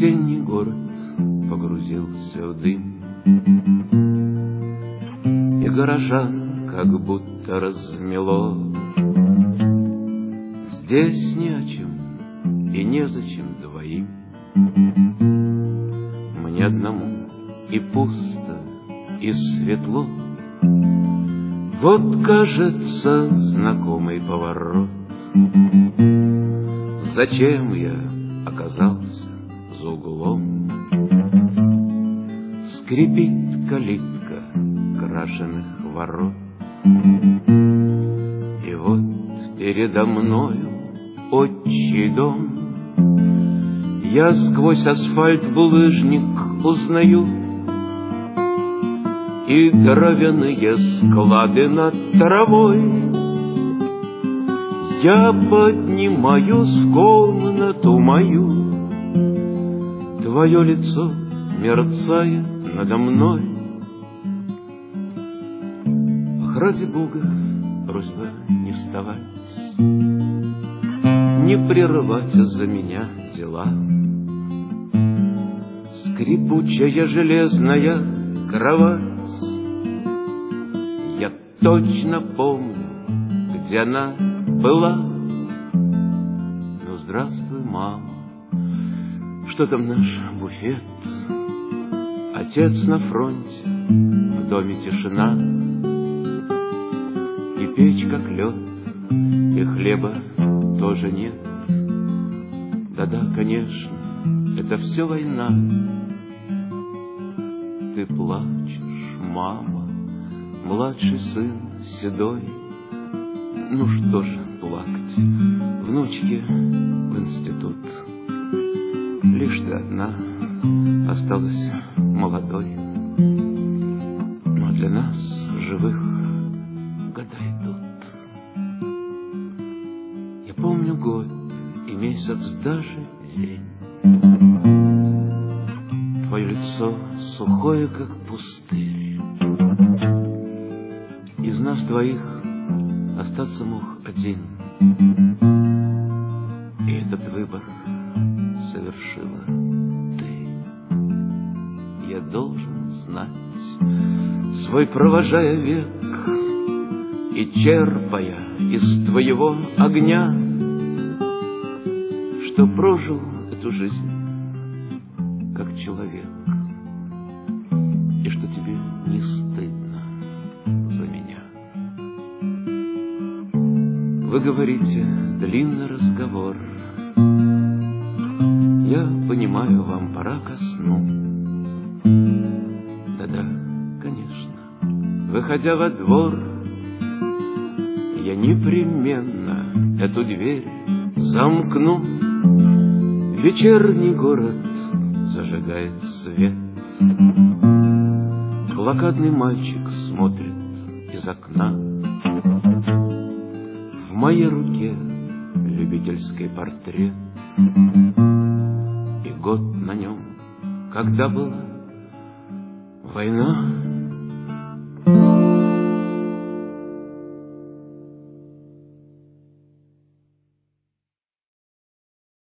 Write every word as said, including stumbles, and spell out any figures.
Весенний город погрузился в дым, и горожан как будто размело. Здесь не о чем и незачем двоим, мне одному и пусто, и светло. Вот, кажется, знакомый поворот. Зачем я оказался за углом? Скрипит калитка крашеных ворот, и вот передо мною отчий дом. Я сквозь асфальт булыжник узнаю и дровяные склады над травой. Я поднимаюсь в комнату мою, твое лицо мерцает надо мной. Ах, ради Бога, просьба не вставать, не прерывать за меня дела. Скрипучая железная кровать, я точно помню, где она была. Ну, здравствуй, мама, что там наш буфет? Отец на фронте, в доме тишина, и печь как лед, и хлеба тоже нет. Да-да, конечно, это все война. Ты плачешь, мама, младший сын седой. Ну что же плакать, внучке в институт. Лишь ты одна осталась молодой, но для нас, живых, года идут. Я помню год и месяц, даже день. Твое лицо сухое, как пустырь. Из нас двоих остаться мог один, и этот выбор совершила ты. Я должен знать, свой провожая век и черпая из твоего огня, что прожил эту жизнь как человек, и что тебе не стыдно за меня. Вы говорите, длинный разговор. Я понимаю, вам пора ко сну. Да-да, конечно, выходя во двор, я непременно эту дверь замкну. Вечерний город зажигает свет. Блокадный мальчик смотрит из окна. В моей руке любительский портрет, и год на нем, когда была война.